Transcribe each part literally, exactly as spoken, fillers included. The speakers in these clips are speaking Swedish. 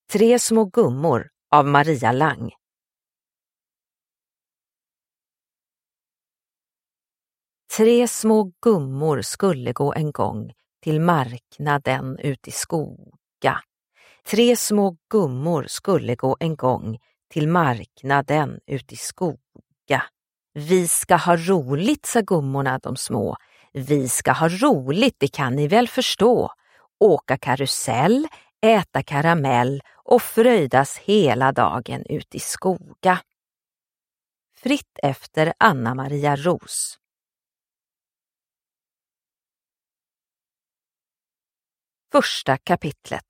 Tre små gummor av Maria Lang. Tre små gummor skulle gå en gång till marknaden ut i skoga. Tre små gummor skulle gå en gång till marknaden ut i skoga. Vi ska ha roligt, sa gummorna de små. Vi ska ha roligt, det kan ni väl förstå. Åka karusell, äta karamell och fröjdas hela dagen ut i skoga. Fritt efter Anna Maria Ros. Första kapitlet.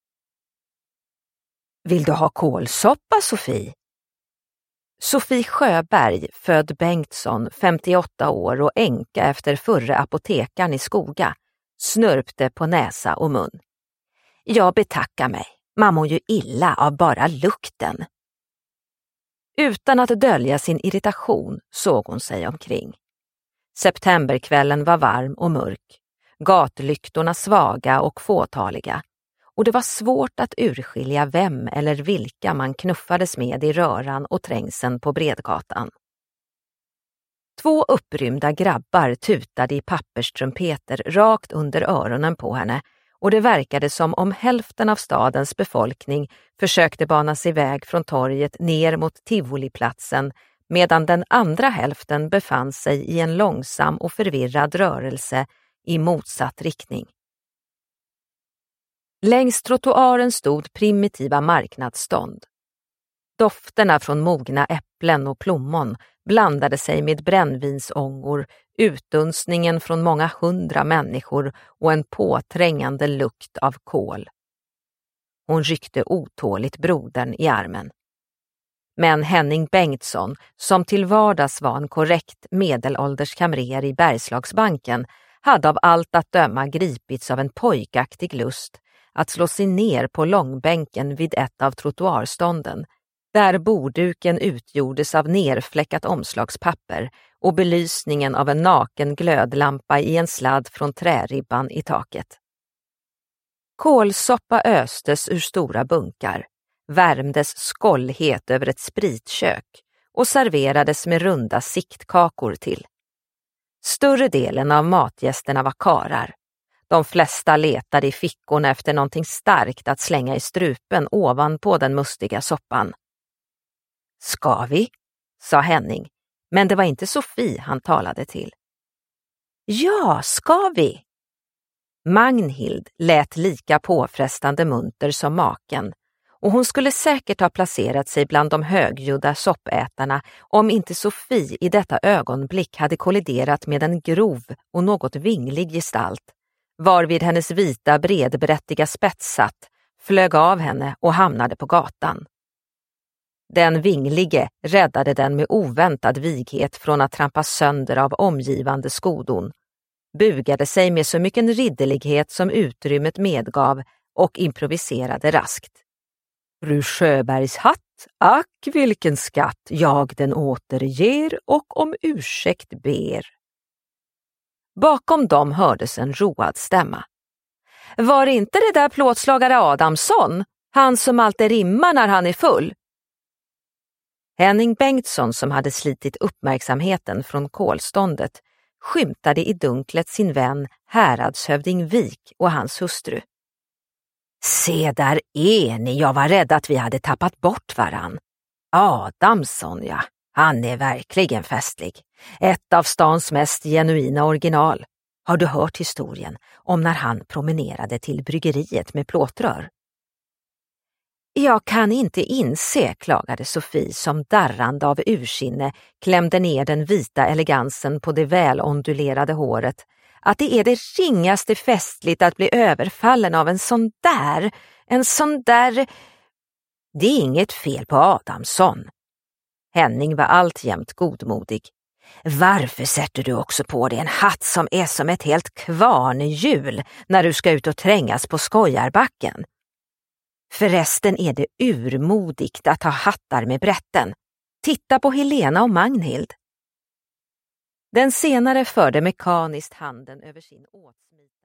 Vill du ha kålsoppa, Sofie? Sofie Sjöberg, född Bengtsson, femtioåtta år och änka efter förre apotekaren i Skoga, snörpte på näsa och mun. Jag betackar mig, man mår ju illa av bara lukten. Utan att dölja sin irritation såg hon sig omkring. Septemberkvällen var varm och mörk, gatlyktorna svaga och fåtaliga, och det var svårt att urskilja vem eller vilka man knuffades med i röran och trängseln på Bredgatan. Två upprymda grabbar tutade i papperstrumpeter rakt under öronen på henne, och det verkade som om hälften av stadens befolkning försökte bana sig iväg från torget ner mot Tivoliplatsen, medan den andra hälften befann sig i en långsam och förvirrad rörelse i motsatt riktning. Längs trottoaren stod primitiva marknadsstånd. Dofterna från mogna äpplen och plommon blandade sig med brännvinsångor, utdunstningen från många hundra människor och en påträngande lukt av kol. Hon ryckte otåligt brodern i armen. Men Henning Bengtsson, som till vardags var en korrekt medelålders kamrer i Bergslagsbanken, hade av allt att döma gripits av en pojkaktig lust att slå sig ner på långbänken vid ett av trottoarstånden, där borduken utgjordes av nerfläckat omslagspapper och belysningen av en naken glödlampa i en sladd från träribban i taket. Kålsoppa östes ur stora bunkar, värmdes skållhet över ett spritkök och serverades med runda siktkakor till. Större delen av matgästerna var karar. De flesta letade i fickorna efter någonting starkt att slänga i strupen ovanpå den mustiga soppan. Ska vi? Sa Henning, men det var inte Sofie han talade till. Ja, ska vi? Magnhild lät lika påfrestande munter som maken, och hon skulle säkert ha placerat sig bland de högljudda soppätarna om inte Sofie i detta ögonblick hade kolliderat med en grov och något vinglig gestalt, varvid hennes vita bredberättiga spetssatt, flög av henne och hamnade på gatan. Den vinglige räddade den med oväntad vighet från att trampas sönder av omgivande skodon, bugade sig med så mycket ridderlighet som utrymmet medgav och improviserade raskt. Fru Sjöbergs hatt, ack vilken skatt, jag den återger och om ursäkt ber. Bakom dem hördes en road stämma. Var inte det där plåtslagare Adamsson, han som alltid rimmar när han är full? Henning Bengtsson, som hade slitit uppmärksamheten från kolståndet, skymtade i dunklet sin vän häradshövding Wik och hans hustru. Se, där är ni, jag var rädd att vi hade tappat bort varann. Adamsson, ja, han är verkligen festlig. Ett av stans mest genuina original. Har du hört historien om när han promenerade till bryggeriet med plåtrör? Jag kan inte inse, klagade Sofie som darrande av ursinne klämde ner den vita elegansen på det välondulerade håret, att det är det ringaste festligt att bli överfallen av en sån där, en sån där... Det är inget fel på Adamsson. Henning var alltjämt godmodig. Varför sätter du också på dig en hatt som är som ett helt kvarnhjul när du ska ut och trängas på Skojarbacken? Förresten är det urmodigt att ha hattar med brätten. Titta på Helena och Magnhild. Den senare förde mekaniskt handen över sin åtsmid.